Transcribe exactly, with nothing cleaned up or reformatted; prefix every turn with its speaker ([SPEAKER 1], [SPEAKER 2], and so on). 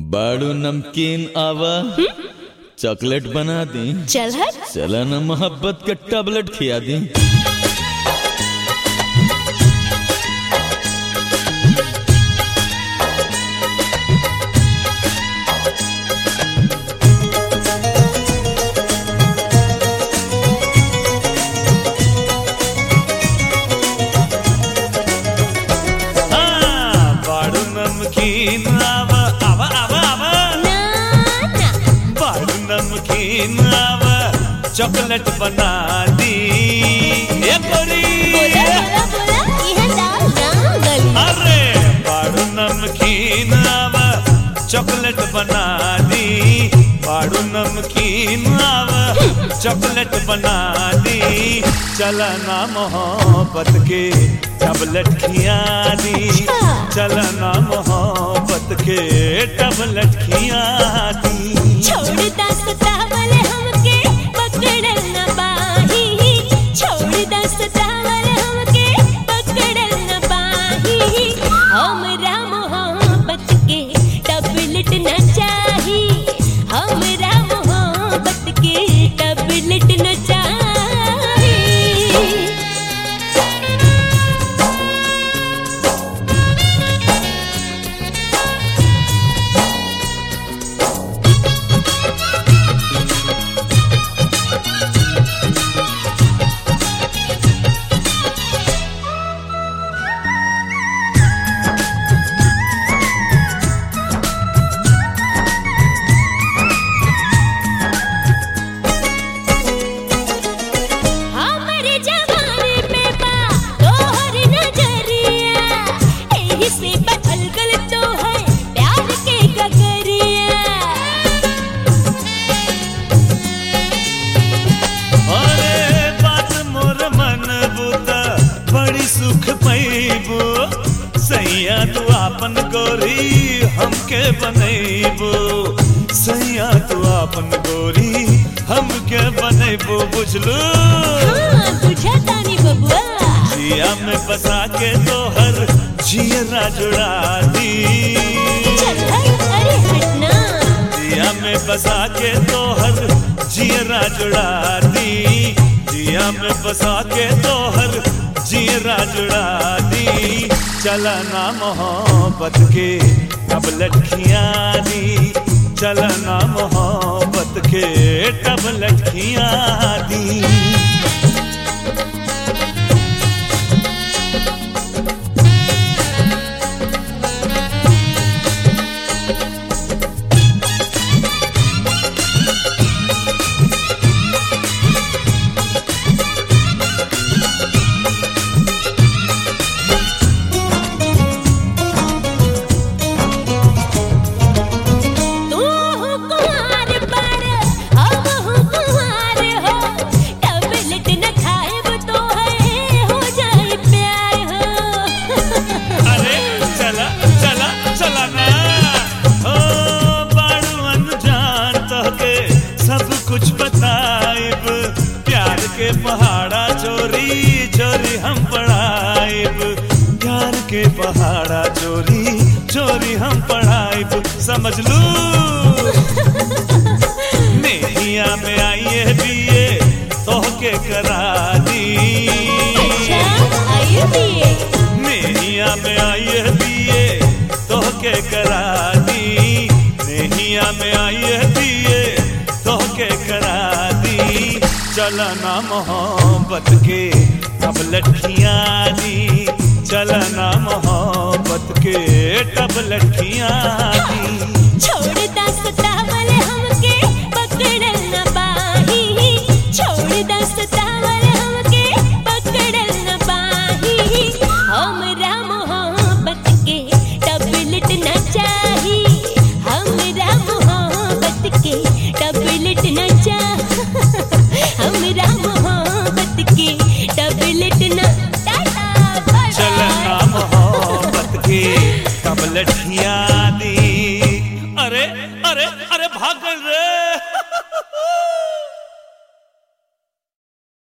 [SPEAKER 1] बाड़ू नमकीन आवा चॉकलेट बना दी।
[SPEAKER 2] चल हट।
[SPEAKER 1] चला ना मोहब्बत का टैबलेट खिया दी।
[SPEAKER 3] चॉकलेट बना दी ये गोरी।
[SPEAKER 2] बोला बोला बोला यह दाल ना गली।
[SPEAKER 3] अरे बाड़ू नमकीन आवा चॉकलेट बना दी। बाड़ू नमकीन आवा चॉकलेट बना दी। चलना मोहब्बत के टैबलेट खिया दी। चलना मोहब्बत के टैबलेट खिया दी।
[SPEAKER 2] छोड़ दा सतावल हमके पकड़ल न बाही। छोड़ दा सतावल हमके पकड़ल न बाही। हमरा मोहब्बत के टैबलेट न चाही। हमरा मोहब्बत के टैबलेट न चाही।
[SPEAKER 3] सुख पैबो सैया तू आपन गोरी हमके बनैबो। सैया तू आपन गोरी हमके बनैबो बुझलू।
[SPEAKER 2] हाँ बुझा तानी बबुआ।
[SPEAKER 3] जिया में बसा के तोहर जियरा जुड़ा दी।
[SPEAKER 2] चल अरे हटना।
[SPEAKER 3] जिया में बसा के तोहर जियरा जुड़ा दी। जिया में बसा के तोहर जियरा जुड़ा दी। चलना मोहब्बत के टैबलेट खिया दी। चलना मोहब्बत के टैबलेट खिया दी। कुछ बताइब प्यार के पहाड़ा चोरी चोरी हम पढ़ाइब। प्यार के पहाड़ा चोरी चोरी हम पढ़ाइब समझ लू। नेहिया में आइए बीए तोहके करा दी। नेहिया में आइए बीए तोहके करा दी। नेहिया में आइए बीए तोहके करा दी। चलना मोहब्बत के टैबलेट खिया दी। चलना मोहब्बत के टैबलेट खिया दी।
[SPEAKER 2] छोड़ दा सतावल हमके पकड़ल न बाही। छोड़ दा सतावल हमके पकड़ल न बाही। हमरा मोहब्बत के टैबलेट न चाही। हमरा मोहब्बत के टैबलेट न चाही। हमरा मोहब्बत के टैबलेट न
[SPEAKER 3] चलना मोहब्बत के टैबलेट खिया दी। अरे अरे अरे भागल रे।